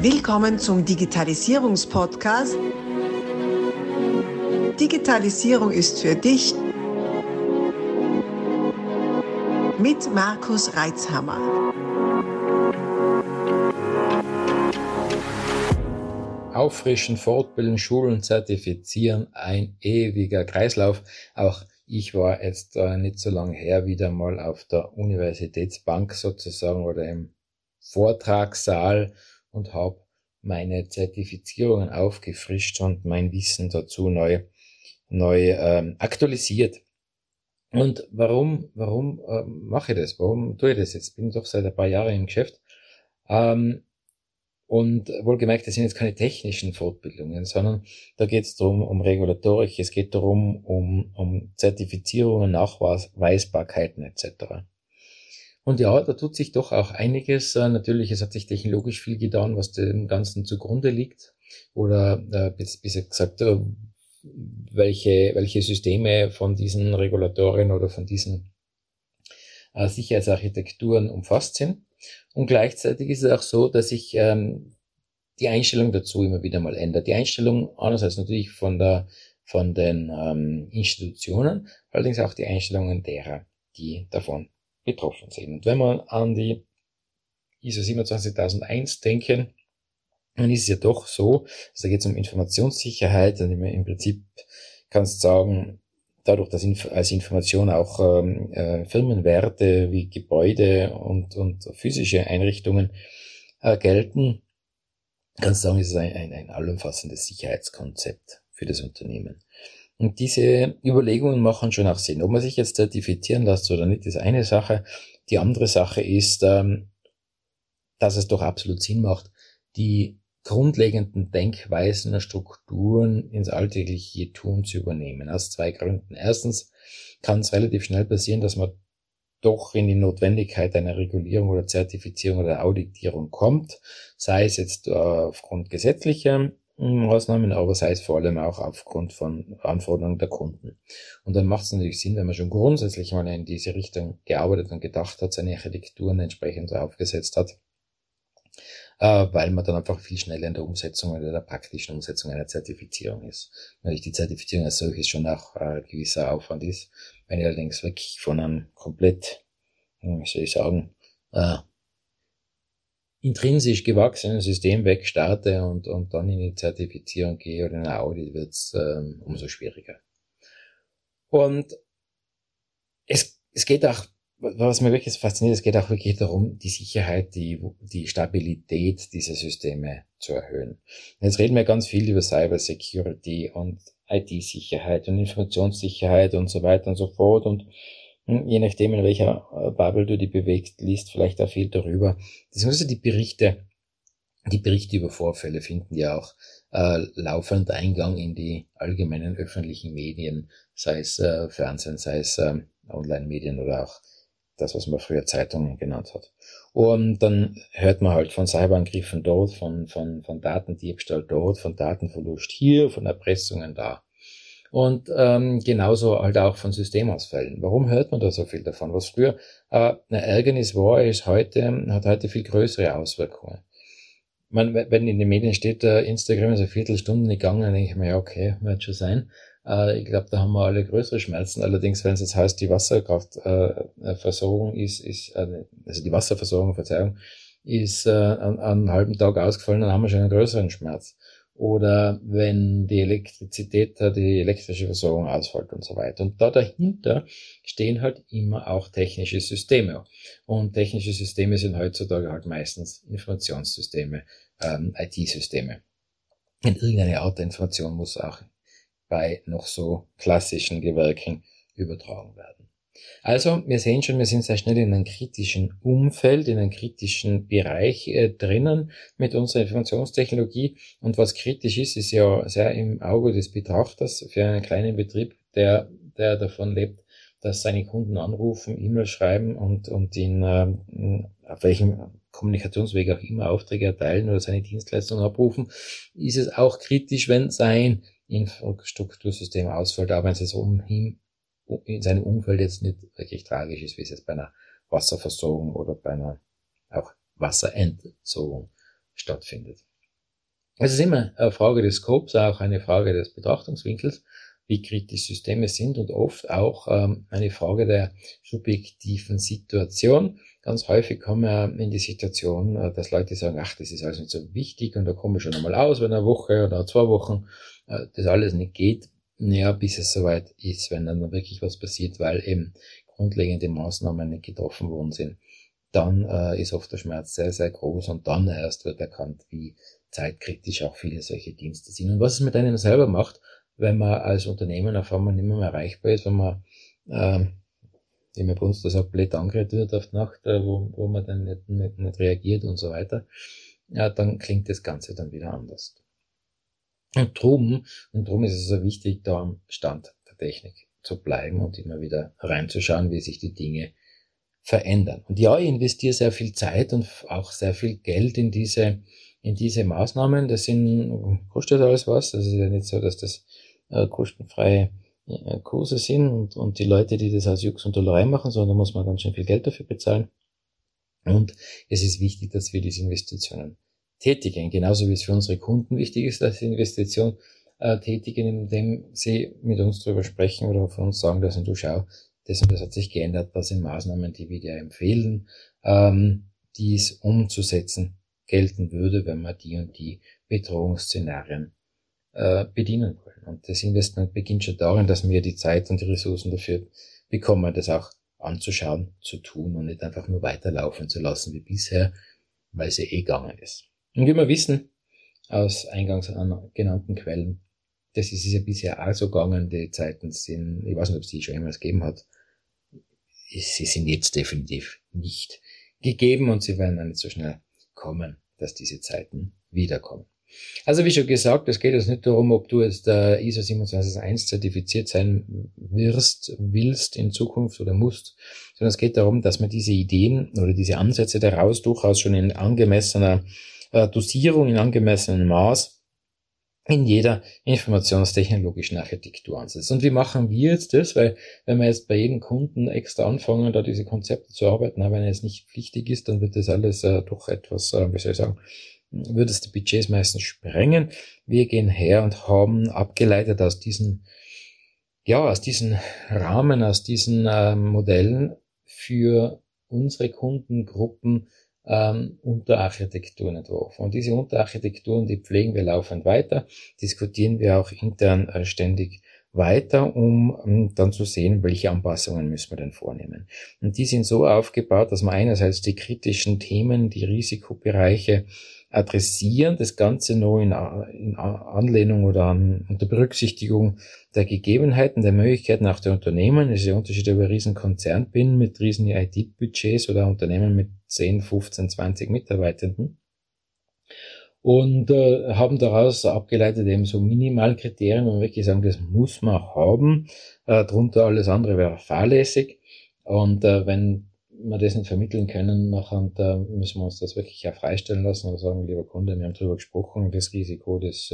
Willkommen zum Digitalisierungspodcast. Digitalisierung ist für dich mit Markus Reitzhammer. Auffrischen, fortbilden, schulen, zertifizieren, ein ewiger Kreislauf. Auch ich war jetzt nicht so lange her wieder mal auf der Universitätsbank sozusagen oder im Vortragssaal und habe meine Zertifizierungen aufgefrischt und mein Wissen dazu neu aktualisiert. Und warum mache ich das? Warum tue ich das jetzt? Bin doch seit ein paar Jahren im Geschäft. Und wohlgemerkt, das sind jetzt keine technischen Fortbildungen, sondern da geht es darum, um Regulatorik, es geht darum, um Zertifizierungen, Nachweisbarkeiten etc. Und ja, da tut sich doch auch einiges. Natürlich, es hat sich technologisch viel getan, was dem Ganzen zugrunde liegt. Oder besser gesagt, welche Systeme von diesen Regulatorien oder von diesen Sicherheitsarchitekturen umfasst sind. Und gleichzeitig ist es auch so, dass sich die Einstellung dazu immer wieder mal ändert. Die Einstellung einerseits natürlich von den Institutionen, allerdings auch die Einstellungen derer, die davon betroffen sind. Und wenn wir an die ISO 27001 denken, dann ist es ja doch so, also da geht es um Informationssicherheit und im Prinzip kannst du sagen, dadurch, dass als Information auch Firmenwerte wie Gebäude und physische Einrichtungen gelten, kannst du sagen, es ist ein allumfassendes Sicherheitskonzept für das Unternehmen. Und diese Überlegungen machen schon auch Sinn. Ob man sich jetzt zertifizieren lässt oder nicht, ist eine Sache. Die andere Sache ist, dass es doch absolut Sinn macht, die grundlegenden Denkweisen und Strukturen ins alltägliche Tun zu übernehmen. Aus zwei Gründen. Erstens kann es relativ schnell passieren, dass man doch in die Notwendigkeit einer Regulierung oder Zertifizierung oder Auditierung kommt, sei es jetzt aufgrund gesetzlicher Maßnahmen, aber sei es vor allem auch aufgrund von Anforderungen der Kunden. Und dann macht es natürlich Sinn, wenn man schon grundsätzlich mal in diese Richtung gearbeitet und gedacht hat, seine Architekturen entsprechend aufgesetzt hat, weil man dann einfach viel schneller in der Umsetzung oder der praktischen Umsetzung einer Zertifizierung ist. Natürlich die Zertifizierung als solches schon auch gewisser Aufwand ist. Wenn ich allerdings wirklich von einem komplett, wie soll ich sagen, intrinsisch gewachsenen System wegstarte und dann in die Zertifizierung gehe oder in ein Audit, wird es umso schwieriger. Und es geht auch, was mir wirklich fasziniert, es geht auch wirklich darum, die Sicherheit, die Stabilität dieser Systeme zu erhöhen. Und jetzt reden wir ganz viel über Cyber Security und IT-Sicherheit und Informationssicherheit und so weiter und so fort. Und je nachdem, in welcher Bubble du die bewegst, liest vielleicht auch viel darüber. Beziehungsweise die Berichte über Vorfälle finden ja auch laufend Eingang in die allgemeinen öffentlichen Medien, sei es Fernsehen, sei es Online-Medien oder auch das, was man früher Zeitungen genannt hat. Und dann hört man halt von Cyberangriffen dort, von Datendiebstahl dort, von Datenverlust hier, von Erpressungen da. Und genauso halt auch von Systemausfällen. Warum hört man da so viel davon? Was früher ein Ärgernis war, hat heute viel größere Auswirkungen. Wenn in den Medien steht, Instagram ist eine Viertelstunde nicht gegangen, dann denke ich mir, ja, okay, wird schon sein. Ich glaube, da haben wir alle größere Schmerzen. Allerdings, wenn es jetzt heißt, die Wasserkraftversorgung also die Wasserversorgung, ist an einem halben Tag ausgefallen, dann haben wir schon einen größeren Schmerz. Oder wenn die elektrische Versorgung ausfällt und so weiter. Und da dahinter stehen halt immer auch technische Systeme. Und technische Systeme sind heutzutage halt meistens Informationssysteme, IT-Systeme. Und irgendeine Art der Information muss auch bei noch so klassischen Gewerken übertragen werden. Also, wir sehen schon, wir sind sehr schnell in einem kritischen Umfeld, in einem kritischen Bereich drinnen mit unserer Informationstechnologie. Und was kritisch ist, ist ja sehr im Auge des Betrachters für einen kleinen Betrieb, der davon lebt, dass seine Kunden anrufen, E-Mail schreiben und ihn auf welchem Kommunikationsweg auch immer Aufträge erteilen oder seine Dienstleistungen abrufen, ist es auch kritisch, wenn sein Infrastruktursystem ausfällt, auch wenn es in seinem Umfeld jetzt nicht wirklich tragisch ist, wie es jetzt bei einer Wasserversorgung oder bei einer auch Wasserentsorgung stattfindet. Es ist immer eine Frage des Scopes, auch eine Frage des Betrachtungswinkels, wie kritisch Systeme sind und oft auch eine Frage der subjektiven Situation. Ganz häufig kommen wir in die Situation, dass Leute sagen, ach, das ist alles nicht so wichtig und da komme ich schon einmal aus, wenn eine Woche oder 2 Wochen das alles nicht geht, ja, bis es soweit ist, wenn dann wirklich was passiert, weil eben grundlegende Maßnahmen nicht getroffen worden sind. Dann ist oft der Schmerz sehr, sehr groß und dann erst wird erkannt, wie zeitkritisch auch viele solche Dienste sind. Und was es mit einem selber macht, wenn man als Unternehmen auf einmal nicht mehr erreichbar ist, wenn man, wie man bei uns das auch blöd angeredet wird auf die Nacht, wo man dann nicht reagiert und so weiter, ja, dann klingt das Ganze dann wieder anders. Und drum ist es so wichtig, da am Stand der Technik zu bleiben und immer wieder reinzuschauen, wie sich die Dinge verändern. Und ja, ich investiere sehr viel Zeit und auch sehr viel Geld in diese Maßnahmen. Das kostet alles was. Das ist ja nicht so, dass das kostenfreie Kurse sind und die Leute, die das aus Jux und Dollerei machen, sondern da muss man ganz schön viel Geld dafür bezahlen. Und es ist wichtig, dass wir diese Investitionen tätigen. Genauso wie es für unsere Kunden wichtig ist, dass sie Investitionen tätigen, indem sie mit uns darüber sprechen oder von uns sagen, dass du schau, das und das hat sich geändert, das sind Maßnahmen, die wir dir empfehlen, dies umzusetzen gelten würde, wenn wir die und die Bedrohungsszenarien bedienen wollen. Und das Investment beginnt schon darin, dass wir die Zeit und die Ressourcen dafür bekommen, das auch anzuschauen, zu tun und nicht einfach nur weiterlaufen zu lassen wie bisher, weil es ja gegangen ist. Und wie wir wissen, aus eingangs genannten Quellen, das ist ja bisher auch so gegangen, die Zeiten sind, ich weiß nicht, ob es die schon jemals gegeben hat, sie sind jetzt definitiv nicht gegeben und sie werden auch nicht so schnell kommen, dass diese Zeiten wiederkommen. Also wie schon gesagt, es geht jetzt nicht darum, ob du jetzt ISO 27001 zertifiziert sein willst in Zukunft oder musst, sondern es geht darum, dass man diese Ideen oder diese Ansätze daraus durchaus schon in angemessener Dosierung, in angemessenem Maß in jeder informationstechnologischen Architektur ansetzt. Und wie machen wir jetzt das? Weil wenn wir jetzt bei jedem Kunden extra anfangen, da diese Konzepte zu arbeiten, aber wenn es nicht pflichtig ist, dann wird das alles doch etwas, würde es die Budgets meistens sprengen. Wir gehen her und haben abgeleitet aus diesen Rahmen, aus diesen Modellen für unsere Kundengruppen Unterarchitekturen entworfen. Und diese Unterarchitekturen, die pflegen wir laufend weiter, diskutieren wir auch intern ständig weiter, um dann zu sehen, welche Anpassungen müssen wir denn vornehmen. Und die sind so aufgebaut, dass man einerseits die kritischen Themen, die Risikobereiche adressieren, das Ganze nur in Anlehnung oder unter Berücksichtigung der Gegebenheiten, der Möglichkeiten auch der Unternehmen. Es ist ja Unterschied, ob ich ein Riesenkonzern bin mit riesen IT-Budgets oder Unternehmen mit 10, 15, 20 Mitarbeitenden. Und haben daraus abgeleitet eben so Minimalkriterien, wo wir wirklich sagen, das muss man haben. Drunter alles andere wäre fahrlässig. Und wenn wir das nicht vermitteln können, nachher müssen wir uns das wirklich auch freistellen lassen oder sagen, lieber Kunde, wir haben darüber gesprochen, das Risiko, das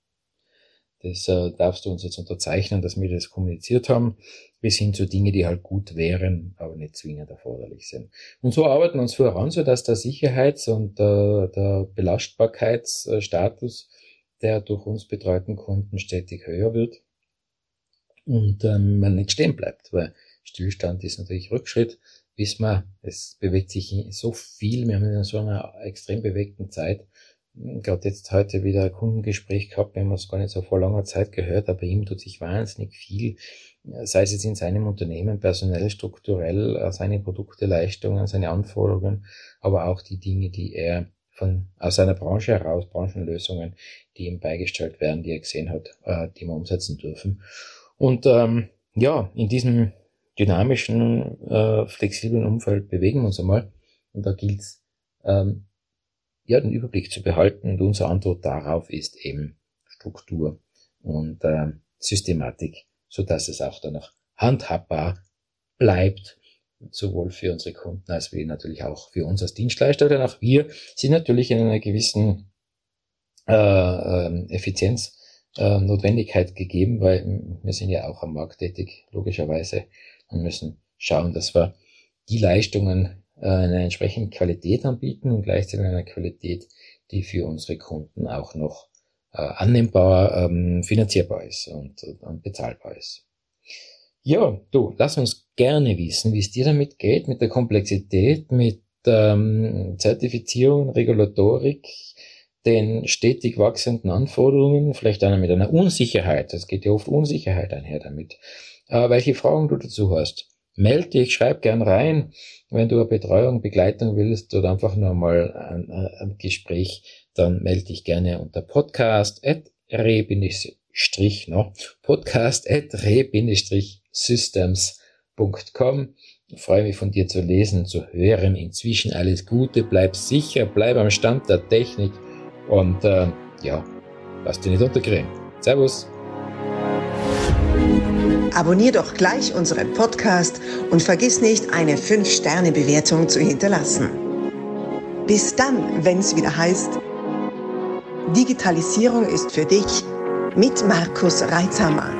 darfst du uns jetzt unterzeichnen, dass wir das kommuniziert haben, bis hin zu Dingen, die halt gut wären, aber nicht zwingend erforderlich sind. Und so arbeiten wir uns voran, so dass der Sicherheits- und der Belastbarkeitsstatus der durch uns betreuten Kunden stetig höher wird und man nicht stehen bleibt, weil Stillstand ist natürlich Rückschritt. Wissen wir, es bewegt sich so viel, wir haben in so einer extrem bewegten Zeit, gerade jetzt heute wieder ein Kundengespräch gehabt, wir haben es gar nicht so vor langer Zeit gehört, aber ihm tut sich wahnsinnig viel, sei es jetzt in seinem Unternehmen, personell, strukturell, seine Produkte, Leistungen, seine Anforderungen, aber auch die Dinge, die er aus seiner Branche heraus, Branchenlösungen, die ihm beigestellt werden, die er gesehen hat, die wir umsetzen dürfen. Und in diesem dynamischen, flexiblen Umfeld bewegen wir uns einmal. Und da gilt es, den Überblick zu behalten. Und unsere Antwort darauf ist eben Struktur und Systematik, so dass es auch danach handhabbar bleibt, sowohl für unsere Kunden als wie natürlich auch für uns als Dienstleister. Denn auch wir sind natürlich in einer gewissen Effizienz Notwendigkeit gegeben, weil wir sind ja auch am Markt tätig, logischerweise, und müssen schauen, dass wir die Leistungen eine entsprechende Qualität anbieten und gleichzeitig eine Qualität, die für unsere Kunden auch noch annehmbar, finanzierbar ist und bezahlbar ist. Ja, du, lass uns gerne wissen, wie es dir damit geht, mit der Komplexität, mit Zertifizierung, Regulatorik, den stetig wachsenden Anforderungen, vielleicht einer mit einer Unsicherheit. Es geht ja oft Unsicherheit einher damit. Welche Fragen du dazu hast, meld dich, schreib gern rein. Wenn du eine Betreuung, Begleitung willst oder einfach nur mal ein Gespräch, dann melde dich gerne unter podcast@re-systems.com. Ich freue mich von dir zu lesen, zu hören. Inzwischen alles Gute, bleib sicher, bleib am Stand der Technik und lass dich nicht unterkriegen. Servus. Abonnier doch gleich unseren Podcast und vergiss nicht, eine 5-Sterne-Bewertung zu hinterlassen. Bis dann, wenn's wieder heißt, Digitalisierung ist für dich mit Markus Reitzhammer.